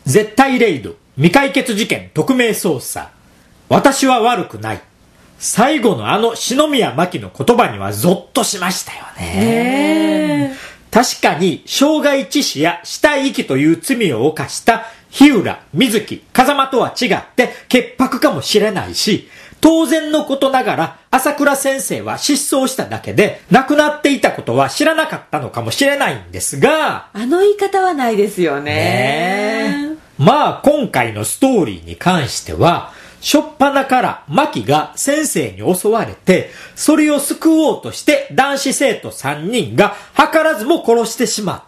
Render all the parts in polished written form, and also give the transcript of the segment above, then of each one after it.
絶対レイド未解決事件特命捜査。私は悪くない。最後の篠宮真希の言葉にはゾッとしましたよね。確かに傷害致死や死体遺棄という罪を犯した日浦、水木、風間とは違って潔白かもしれないし、当然のことながら朝倉先生は失踪しただけで亡くなっていたことは知らなかったのかもしれないんですが、 あの言い方はないですよね。 まあ今回のストーリーに関しては初っ端からマキが先生に襲われて、それを救おうとして男子生徒3人が図らずも殺してしまった。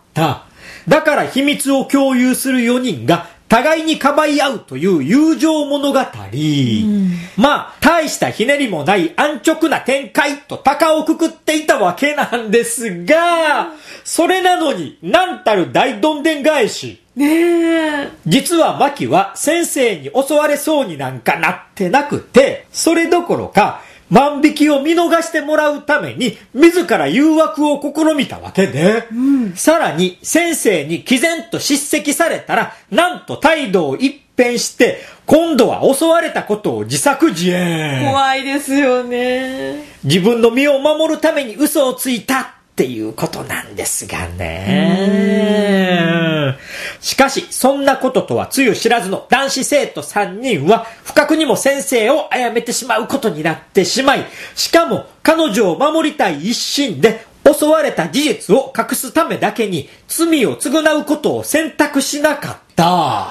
だから秘密を共有する4人が互いにかばい合うという友情物語。まあ大したひねりもない安直な展開と高をくくっていたわけなんですが、それなのに何たる大どんでん返し。実はマキは先生に襲われそうになんかなってなくて、それどころか万引きを見逃してもらうために自ら誘惑を試みたわけで、さらに先生に毅然と叱責されたら、なんと態度を一変して今度は襲われたことを自作自演。 怖いですよね。 自分の身を守るために嘘をついたっていうことなんですがね。しかしそんなこととはつゆ知らずの男子生徒3人は不覚にも先生を殺めてしまうことになってしまい、しかも彼女を守りたい一心で襲われた事実を隠すためだけに罪を償うことを選択しなかった。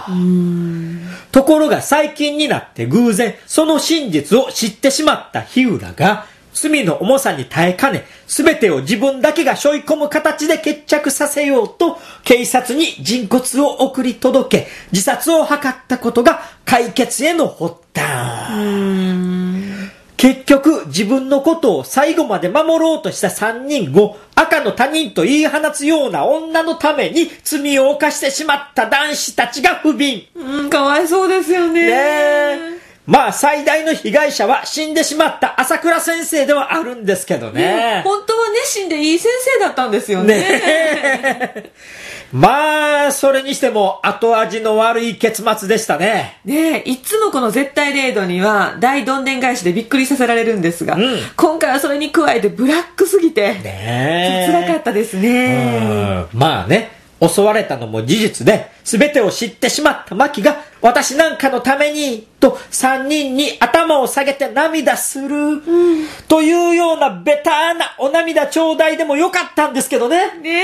ところが最近になって偶然その真実を知ってしまった日浦が罪の重さに耐えかね、全てを自分だけが背負い込む形で決着させようと警察に人骨を送り届け自殺を図ったことが解決への発端。結局自分のことを最後まで守ろうとした3人を赤の他人と言い放つような女のために罪を犯してしまった男子たちが不憫。 かわいそうですよね。 まあ最大の被害者は死んでしまった朝倉先生ではあるんですけどね。 本当は熱心でいい先生だったんですよね。 まあそれにしても後味の悪い結末でしたね。 いつもこの絶対0度には大どんでん返しでびっくりさせられるんですが、今回はそれに加えてブラックすぎて辛かったですね。 まあね、襲われたのも事実で全てを知ってしまったマキが私なんかのためにと3人に頭を下げて涙する、というようなベターなお涙ちょうだいでもよかったんですけどね。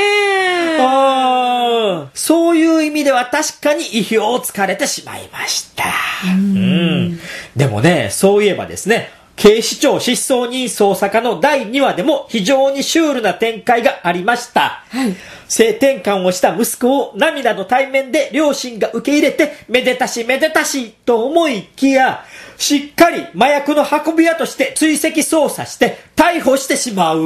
そういう意味では確かに意表をつかれてしまいました。でもね、そういえばですね、警視庁失踪人捜査課の第2話でも非常にシュールな展開がありました。性転換をした息子を涙の対面で両親が受け入れてめでたしめでたしと思いきや、しっかり麻薬の運び屋として追跡捜査して逮捕してしまう。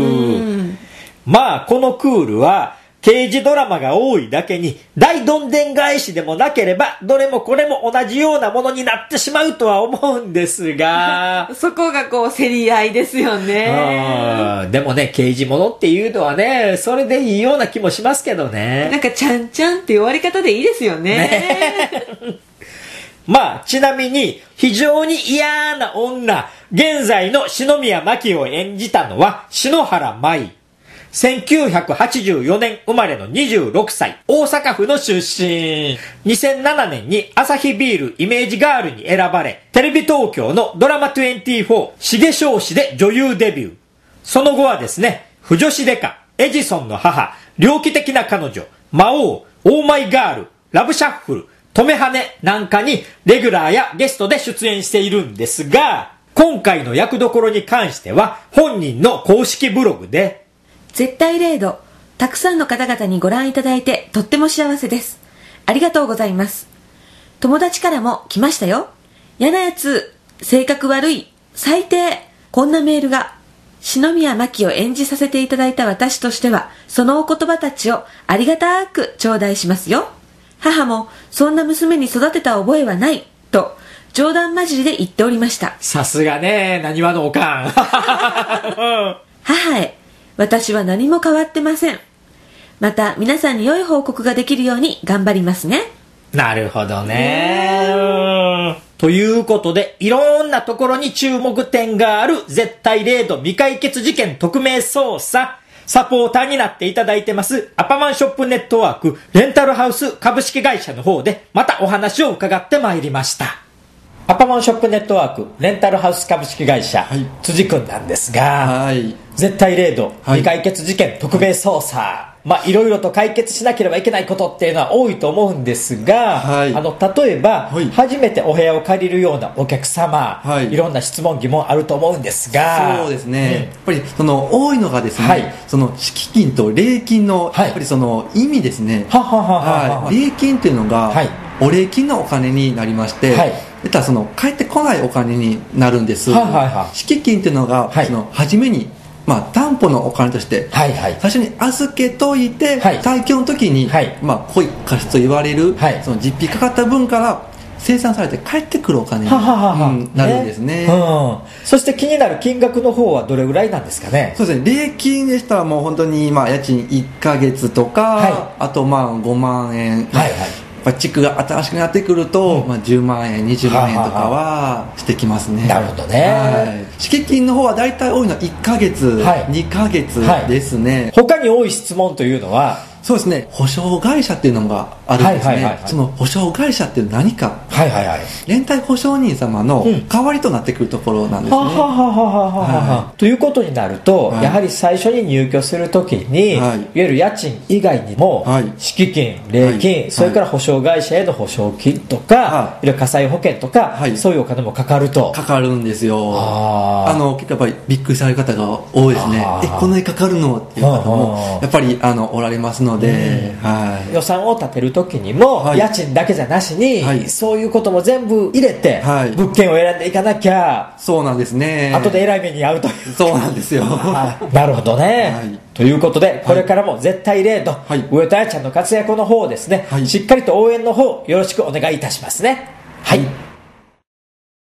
まあこのクールは刑事ドラマが多いだけに大どんでん返しでもなければどれもこれも同じようなものになってしまうとは思うんですがそこがこう競り合いですよね。 でもね、刑事物っていうのはね、それでいいような気もしますけどね。 なんかちゃんちゃんっていう終わり方でいいですよね。 まあちなみに非常に嫌な女、現在の篠宮真希を演じたのは篠原舞。1984年生まれの26歳、大阪府の出身。2007年にアサヒビールイメージガールに選ばれ、テレビ東京のドラマ24、重少子で女優デビュー。その後はですね、不女子デカ、エジソンの母、猟奇的な彼女、魔王、オーマイガール、ラブシャッフル、トメハネなんかにレギュラーやゲストで出演しているんですが、今回の役どころに関しては本人の公式ブログで、 絶対0度、たくさんの方々にご覧いただいてとっても幸せです。ありがとうございます。友達からも来ましたよ。嫌なやつ、性格悪い、最低。こんなメールが。篠宮真希を演じさせていただいた私としては、そのお言葉たちをありがたく頂戴しますよ。母もそんな娘に育てた覚えはないと冗談交じりで言っておりました。 さすがね、なにわのおかん。 母へ、私は何も変わってません。また皆さんに良い報告ができるように頑張りますね。 なるほどね。ということで、いろんなところに注目点がある絶対零度未解決事件特命捜査。サポーターになっていただいてます、アパマンショップネットワークレンタルハウス株式会社の方で、またお話を伺ってまいりました。アパマンショップネットワークレンタルハウス株式会社、辻くんなんですが、絶対零度未解決事件特命捜査。いろいろと解決しなければいけないことっていうのは多いと思うんですが、例えば、初めてお部屋を借りるようなお客様、いろんな質問疑問あると思うんですが、 そうですね、やっぱり多いのがですね、その敷金と礼金のやっぱりその意味ですね。礼金っていうのが、お礼金のお金になりまして、その返ってこないお金になるんです。敷金っていうのが、その初めに担保のお金として、最初に預けといて、退去の時に、故意過失と言われる、その実費かかった分から清算されて返ってくるお金になるんですね。 そして気になる金額の方はどれぐらいなんですかね。 そうですね、礼金でしたらもう本当に家賃1ヶ月とか、あと5万円、地区が新しくなってくると、10万円20万円とかはしてきますね。 なるほどね。 敷金の方は大体多いのは1ヶ月、2ヶ月ですね。 他に多い質問というのは、 そうですね、保証会社っていうのがあるんですね。その保証会社って何か、連帯保証人様の代わりとなってくるところなんですね。 ということになると、やはり最初に入居するときに、いわゆる家賃以外にも、敷金、礼金、それから保証会社への保証金とか、いろいろ火災保険とか、そういうお金もかかると。 かかるんですよ。結構やっぱりびっくりされる方が多いですね。こんなにかかるのっていう方もやっぱりおられますので、 予算を立てるときにも、家賃だけじゃなしに、そういうことも全部入れて、物件を選んでいかなきゃ、 そうなんですね、 後で偉い目に遭うという。 そうなんですよ。 なるほどね。ということで、これからも絶対零度、上戸彩ちゃんの活躍の方をですね、しっかりと応援の方よろしくお願いいたしますね。